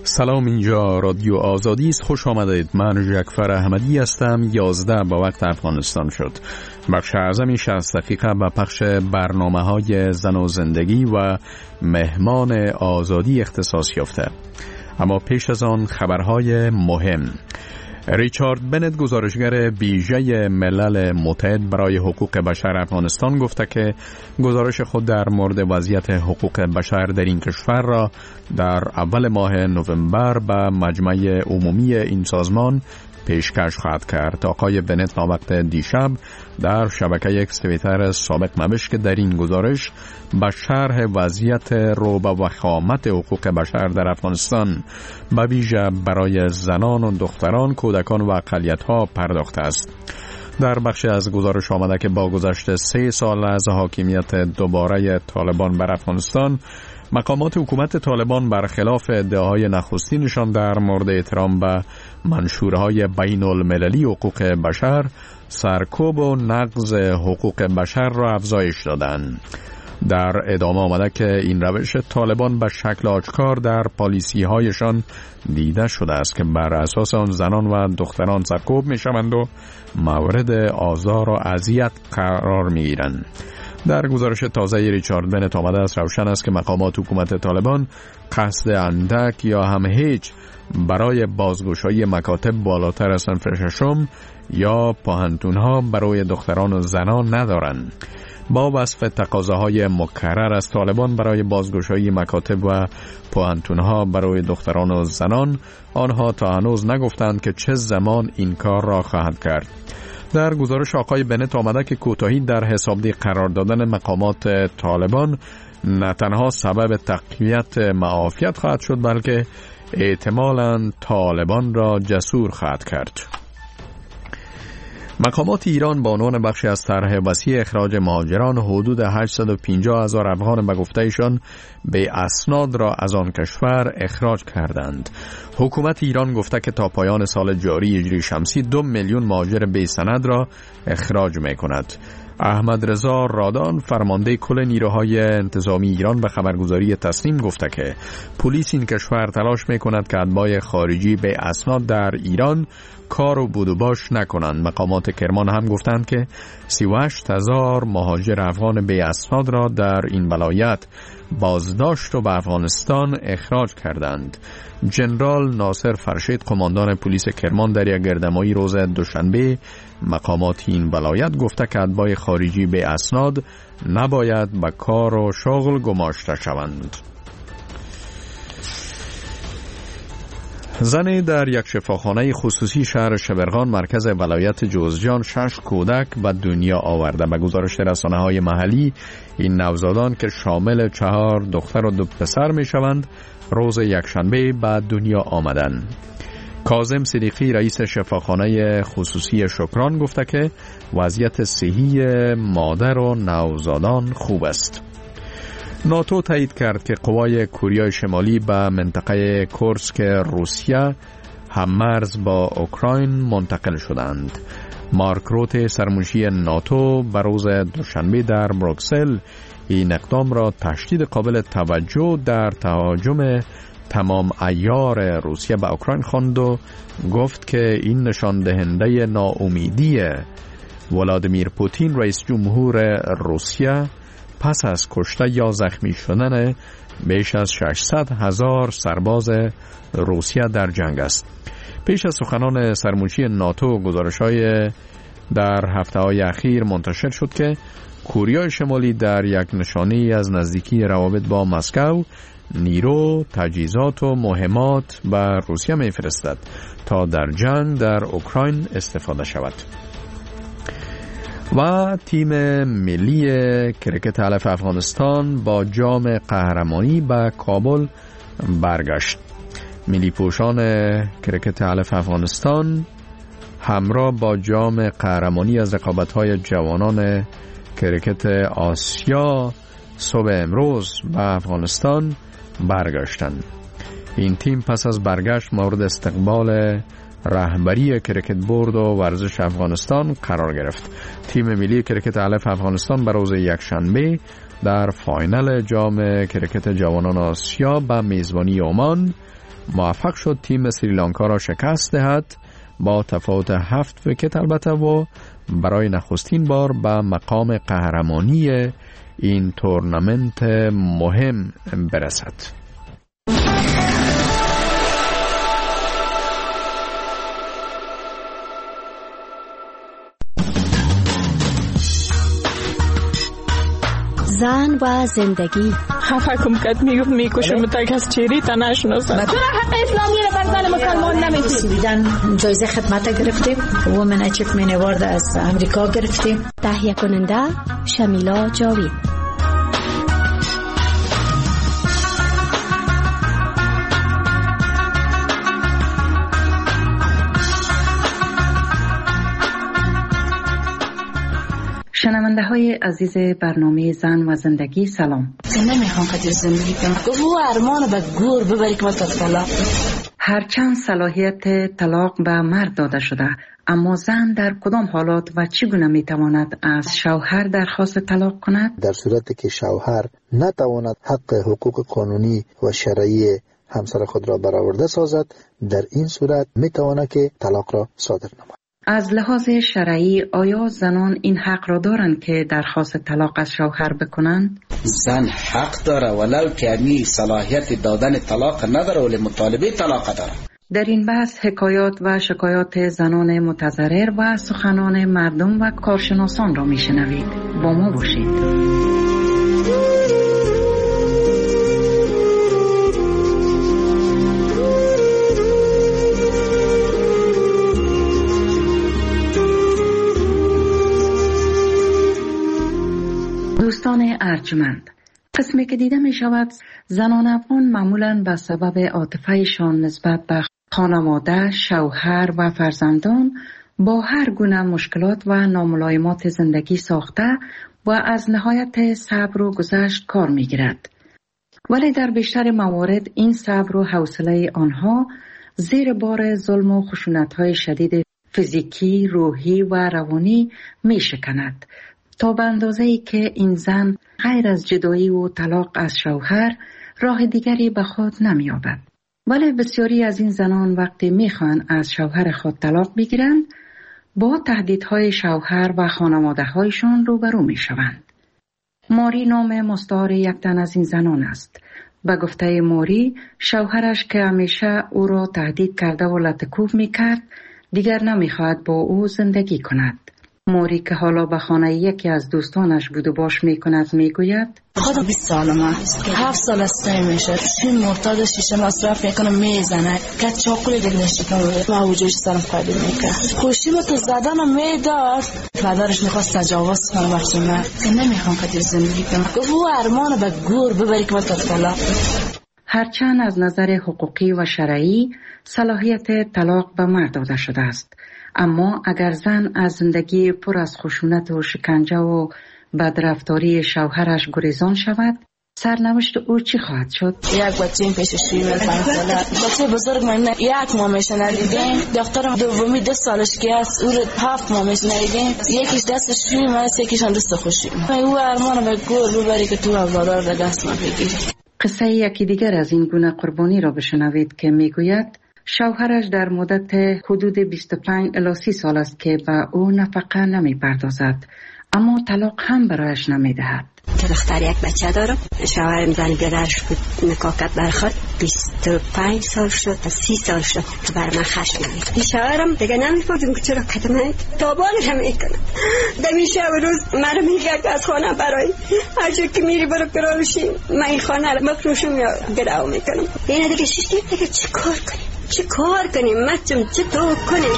سلام، اینجا رادیو آزادی است. خوش آمدید. من جعفر احمدی هستم. 11 با وقت افغانستان شد. بخش اعظمی 60 دقیقه به پخش برنامه‌های زن و زندگی و مهمان آزادی اختصاص یافته. اما پیش از آن خبرهای مهم. ریچارد بنت، گزارشگر ویژه ملل متحد برای حقوق بشر افغانستان، گفته که گزارش خود در مورد وضعیت حقوق بشر در این کشور را در اول ماه نوامبر به مجمع عمومی این سازمان پیشکش خواهد کرد. آقای بنت وقت دیشب در شبکه اکس توییتر سابق نوشت که در این گزارش به شرح وضعیت رعب و وخامت حقوق بشر در افغانستان به ویژه برای زنان و دختران، کودکان و اقلیت‌ها پرداخته است. در بخش از گزارش آمده که با گذشت 3 سال از حاکمیت دوباره طالبان بر افغانستان، مقامات حکومت طالبان برخلاف ادعاهای نخستینشان در مورد احترام به منشورهای بین المللی حقوق بشر، سرکوب و نقض حقوق بشر را افزایش دادند. در ادامه آمده که این روش طالبان به شکل آشکار در پالیسی هایشان دیده شده است که بر اساس آن زنان و دختران سرکوب می شوند و مورد آزار و اذیت قرار می گیرند. در گزارش تازه ریچارد بنت آمده است روشن است که مقامات حکومت طالبان قصد اندک یا هم هیچ برای بازگشایی مکاتب بالاتر از صنف ششم یا پانتونها برای دختران و زنان ندارند. با وصف تقاضاهای مکرر از طالبان برای بازگشایی مکاتب و پانتونها برای دختران و زنان، آنها تا هنوز نگفتند که چه زمان این کار را خواهد کرد. در گزارش آقای بنت آمده که کوتاهی در حسابدهی قرار دادن مقامات طالبان نه تنها سبب تقویت معافیت خواهد شد، بلکه احتمالاً طالبان را جسور خواهد کرد. مقامات ایران با عنوان بخشی از طرح وسیع اخراج مهاجران حدود 850,000 افغان به گفته ایشان به اسناد را از آن کشور اخراج کردند. حکومت ایران گفته که تا پایان سال جاری هجری شمسی 2 میلیون مهاجر بی سند را اخراج می کند. احمد رضا رادان، فرمانده کل نیروهای انتظامی ایران، به خبرگزاری تسنیم گفته که پلیس این کشور تلاش می کند که اتباع خارجی به اسناد در ایران کار و بود و باش نکنند. مقامات کرمان هم گفتند که 38,000 مهاجر افغان به اسناد را در این ولایت بازداشت و به افغانستان اخراج کردند. جنرال ناصر فرشید، قماندان پلیس کرمان، در یک گردهمایی روز دوشنبه مقامات این ولایت گفته که اتباع خارجی به اسناد نباید به کار و شغل گماشته شوند. زنی در یک شفاخانه خصوصی شهر شبرغان مرکز ولایت جوزجان 6 کودک به دنیا آورده. به گزارش رسانه‌های محلی، این نوزادان که شامل 4 دختر و 2 پسر می شوند روز یکشنبه به دنیا آمدند. کاظم صدیقی، رئیس شفاخانه خصوصی شکران، گفته که وضعیت صحی مادر و نوزادان خوب است. ناتو تایید کرد که قوای کره شمالی به منطقه کورسک روسیه هممرز با اوکراین منتقل شدند. مارک روت، سرمنشی ناتو، به روز دوشنبه در بروکسل این اقدام را تشدید قابل توجه در تهاجم تمام عیار روسیه به اوکراین خواند و گفت که این نشان دهنده ناامیدی ولادیمیر پوتین، رئیس جمهور روسیه، پس از کشته یا زخمی شدن بیش از 600,000 سرباز روسیه در جنگ است. پیش از سخنان سرمنشی ناتو، گزارش‌های در هفته‌های اخیر منتشر شد که کره شمالی در یک نشانه از نزدیکی روابط با مسکو نیرو، تجهیزات و مهمات به روسیه می‌فرستد تا در جنگ در اوکراین استفاده شود. و تیم ملی کرکت علف افغانستان با جام قهرمانی به کابل برگشت. ملی پوشان کرکت علف افغانستان همراه با جام قهرمانی از رقابت‌های جوانان کرکت آسیا صبح امروز به افغانستان برگشتند. این تیم پس از برگشت مورد استقبال رهبری کرکت بورد و ورزش افغانستان قرار گرفت. تیم ملی کرکت علف افغانستان به روز یکشنبه در فاینال جام کرکت جوانان آسیا به میزبانی عمان موفق شد تیم سریلانکا را شکست دهد با تفاوت 7 ویکت البته و برای نخستین بار به مقام قهرمانی این تورنمنت مهم برسد. زن و زندگی. خفه کم کد میکشم تا کس چیری تا نشناسن. چرا حق اسلامی رو بر زن مسلمان نمیدید؟ جایزه خدمت گرفتیم. وومن اچیومنت اوارد از امریکا گرفتیم. تهیه کننده شمیلا جاوید. شنونده های عزیز برنامه زن و زندگی سلام. نمیخوام قدر زندگی کنم. گفت او ارمان به گور ببری که ما طلاق. هرچند صلاحیت طلاق به مرد داده شده، اما زن در کدام حالات و چگونه میتواند از شوهر درخواست طلاق کند؟ در صورتی که شوهر نتواند حق حقوق قانونی و شرعی همسر خود را برآورده سازد، در این صورت میتواند که طلاق را صادر نماید. از لحاظ شرعی آیا زنان این حق را دارند که درخواست طلاق از شوهر بکنند؟ زن حق داره ولو که امی صلاحیت دادن طلاق نداره ولی مطالبه طلاق داره. در این بحث حکایات و شکایات زنان متضرر و سخنان مردم و کارشناسان را میشنوید. با ما باشید. دوستان ارجمند، قسمی که دیده می شود زنان افغان معمولاً به سبب عاطفه‌شان نسبت به خانواده، شوهر و فرزندان با هر گونه مشکلات و ناملایمات زندگی ساخته و از نهایت صبر و گذشت کار می گیرد. ولی در بیشتر موارد این صبر و حوصله آنها زیر بار ظلم و خشونت‌های شدید فیزیکی، روحی و روانی می شکند، تا به اندازه‌ای که این زن غیر از جدایی و طلاق از شوهر راه دیگری به خود نمی‌یابد. ولی بسیاری از این زنان وقتی می‌خواهند از شوهر خود طلاق بگیرند، با تهدیدهای شوهر و خانواده‌هایشان روبرو می‌شوند. ماری نام مستعار یک تن از این زنان است. به گفته ماری، شوهرش که همیشه او را تهدید کرده و لطکوب می‌کرد، دیگر نمی‌خواهد با او زندگی کند. موری که حالا به خانه یکی از دوستانش بود و باش میکند میگوید خودم 20 سالم است. 7 سال است میشه. این مرتاد شیشه مصرف میکنم میزنه. که چاقوی دیگه نشیکم و وجودش سرم خالی میکنه. خوشی تو زدنم میداد. پدرش میخواست تجاوز کنه وقتی من که نمیخوام قدر زندگی کنم. گفت او ارمان به گور ببری که ما طلاق. هرچند از نظر حقوقی و شرعی صلاحیت طلاق به مرد داده شده است، اما اگر زن از زندگی پر از خشونت و شکنجه و بدرفتاری شوهرش گریزان شود، سرنوشت او چی خواهد شد؟ یک بچه این پیش 5 ساله بچه بزرگ من 1 ماه میشه ندیدیم. دخترم دومی 2 سالش که است او 7 ماه میشه ندیدیم. یکیش دست شویم است، یکیش هم دست خوشیم. او ارمان به گور ببری که تو اولادار به دست ما بگیری. قصه یکی دیگر از این گونه قربانی را بشنوید که میگوید شوهرش در مدت حدود 25 الی 30 سال است که به او نفقه نمی پردازد، اما طلاق هم برایش نمی دهد. که دختر یک بچه دارم. شوهرم زن گرش بود نکاح کرد برخواد 25 سال شد تا 30 سال شد که بر من خشم نمید. شوهرم دیگه نمی‌فهمم که چرا قدمه تابانش هم میکنه. دمیشه و روز مرا میگه از خانه برای هر جا که میری برو کرالشی من این خانه رو مفروشم یا گراو میکنم. اینه دیگه شش دیگه چه کار کنیم مچم چطور کنیم؟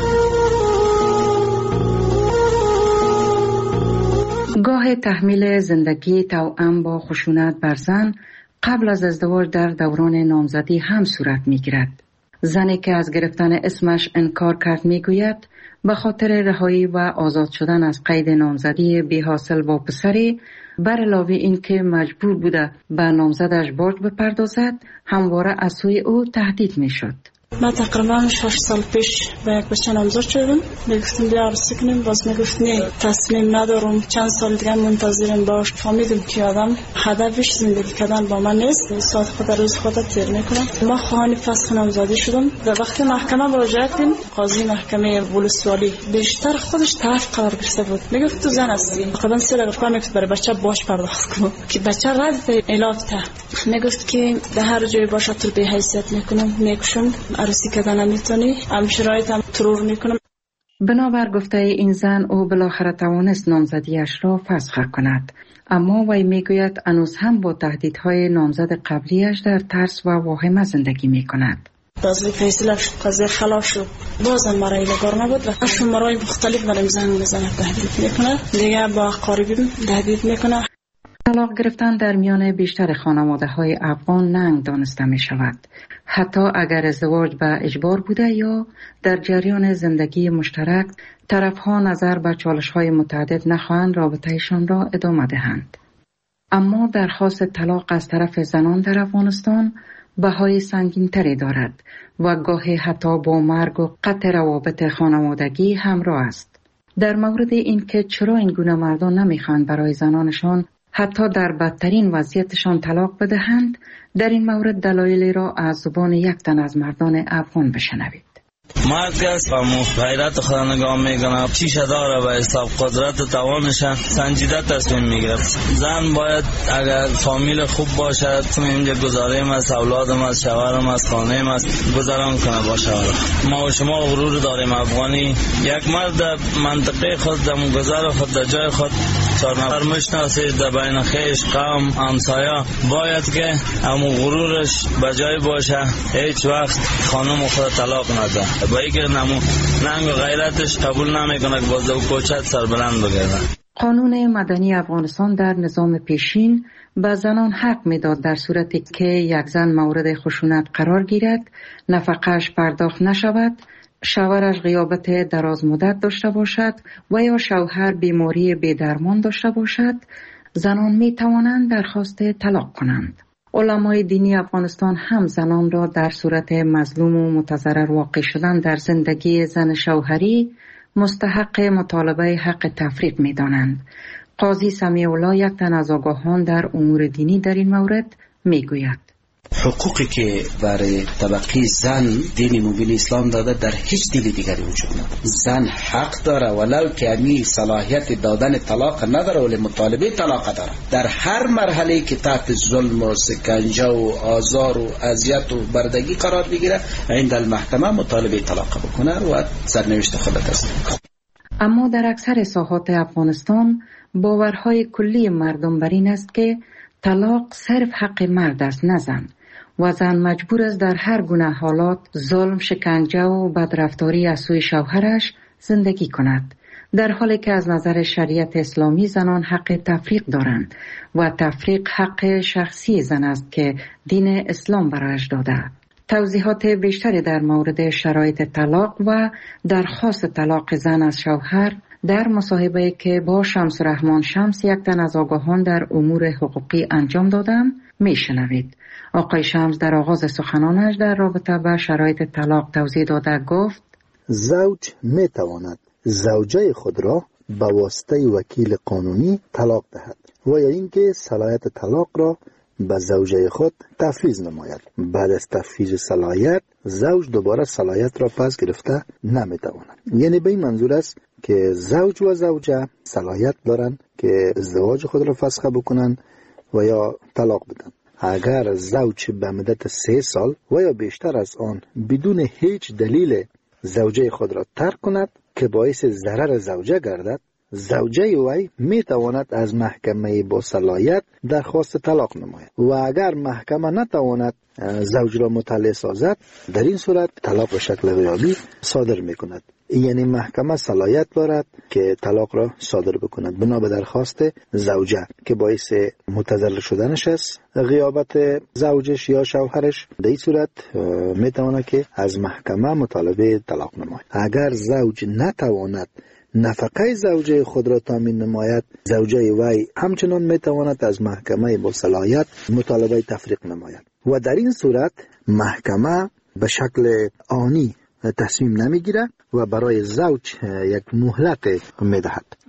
گاه تحمیل زندگی توأم با خشونت بر زن قبل از ازدواج در دوران نامزدی هم صورت می‌گیرد. زنی که از گرفتن اسمش انکار کرد میگوید به خاطر رهایی و آزاد شدن از قید نامزدی بی حاصل با پسری، بر علاوه این که مجبور بوده به نامزدش برج بپردازد، همواره از سوی او تهدید میشد. من تقریبا 6 سال پیش به یک بچه نامزد شدم. میگفتیم بیا عروسی کنیم، باز میگفت نه تصمیم ندارم، چند سال دیگه منتظرم باش. فهمیدم که آدم هدفش زندگی کردن با من نیست، ساعت خود روز خود تیر میکنم. ما خواهان فسخ نامزدی شدم. در وقت محکمه مراجعه کردیم، قاضی محکمه ولسوالی بیشتر خودش طرف قرار گرفته بود. میگفت تو زن هستی، تقریبا 3 دقیقه میگفت برای بچه باش پرداخت کن که بچه رد الافته. میگفت که در هر جای باشه تو به حیثیت میکنم، میکشم، عروسی کردن نمیتونی، هم شرایط هم ترور میکنم. بنابر گفته این زن او بالاخره توانست نامزدیش را فسخ کند، اما وی میگوید هنوز هم با تهدیدهای نامزد قبلیش در ترس و واهمه زندگی میکند. قاضی فیصله شد، قاضی خلاص شد، بازم مرای لگار نبود و مرای مختلف برای زن میزنه، تهدید میکنه، دیگه با قاربیم تهدید میکنه. طلاق گرفتن در میان بیشتر خانواده‌های افغان ننگ دانسته می شود. حتی اگر ازدواج به اجبار بوده یا در جریان زندگی مشترک، طرفها نظر به چالش‌های متعدد نخواهند رابطه‌شان را ادامه دهند. اما درخواست طلاق از طرف زنان در افغانستان بهای سنگین‌تری دارد و گاهی حتی با مرگ و قطع روابط خانوادگی همراه است. در مورد اینکه چرا این گونه مردان نمی‌خواهند برای زنانشان حتی در بدترین وضعیتشان طلاق بدهند، در این مورد دلایلی را از زبان یک تن از مردان افغان بشنوید. مرد است و غیرت خود نگاه میکنه، چیشه داره و حساب قدرت و توانش سنجیده تصمیم میگیره. زن باید اگر فامیل خوب باشد، اینجا گذاریم از اولادم از شوهرم از خانه‌ام از گذران کنه باشه. ما و شما غرور داریم افغانی، یک مرد منطقه خود دم گذر خود در جای خود 4 نفر میشناسید در بین خویش قوم همسایه، باید که همون غرورش به جای باشه، هیچ وقت خانم خود طلاق نده. با اینکه ننگ و غیرتش قبول نمیکنه که باز او کوچت سربلند بگیرن. قانون مدنی افغانستان در نظام پیشین به زنان حق میداد در صورتی که یک زن مورد خشونت قرار گیرد، نفقه‌اش پرداخت نشود، شوهرش غیابت دراز مدت داشته باشد و یا شوهر بیماری بی‌درمان داشته باشد، زنان می توانند درخواست طلاق کنند. علمای دینی افغانستان هم زنان را در صورت مظلوم و متضرر واقع شدن در زندگی زن شوهری مستحق مطالبه حق تفریق می دانند. قاضی سمیع الله، یک تن از آگاهان در امور دینی، در این مورد می گوید: حقوقی که برای طبقه زن دین مبین اسلام داده در هیچ دین دیگری وجود نداره. زن حق داره ولو که امی صلاحیت دادن طلاق نداره ولی مطالبه طلاق داره. در هر مرحله که تحت ظلم و سکنجه و آزار و اذیت و بردگی قرار بگیره، عند المحکمه مطالبه طلاق بکنه و سرنوشت خودت است. اما در اکثر ساحات افغانستان باورهای کلی مردم بر این است که طلاق صرف حق مرد است، نه زن، و زن مجبور است در هر گونه حالات ظلم، شکنجه و بدرفتاری از سوی شوهرش زندگی کند، در حالی که از نظر شریعت اسلامی زنان حق تفریق دارند و تفریق حق شخصی زن است که دین اسلام برایش داده. توضیحات بیشتری در مورد شرایط طلاق و درخواست طلاق زن از شوهر در مصاحبه‌ای که با شمس رحمان شمس، یک تن از آگاهان در امور حقوقی، انجام دادم میشنوید. آقای شمس در آغاز سخنانش در رابطه با شرایط طلاق توضیح داده گفت: زوج میتواند زوجه خود را به واسطه وکیل قانونی طلاق دهد و یا اینکه صلاحیت طلاق را به زوجه خود تفویض نماید. بعد از تفویض صلاحیت، زوج دوباره صلاحیت را پس گرفته نمیتواند. یعنی به این منظور است که زوج و زوجه صلاحیت دارند که ازدواج خود را فسخ بکنند و یا طلاق بدن. اگر زوج به مدت 3 سال و یا بیشتر از آن بدون هیچ دلیل زوجه خود را ترک کند که باعث ضرر زوجه گردد، زوجه وی می تواند از محکمه با صلاحیت درخواست طلاق نماید و اگر محکمه نتواند زوج را مطلع سازد، در این صورت طلاق به شکل غیابی صادر می کند. یعنی محکمه صلاحیت دارد که طلاق را صادر بکند بنا به درخواست زوجه که باعث متضرر شدنش است، غیابت زوجش یا شوهرش. در این صورت می تواند که از محکمه مطالبه طلاق نماید. اگر زوج نتواند نفقه زوجه خود را تامین نماید، زوجه وی همچنان می تواند از محکمه با صلاحیت مطالبه تفریق نماید و در این صورت محکمه به شکل آنی تصمیم نمیگیره و برای زوج یک مهلت میدهد.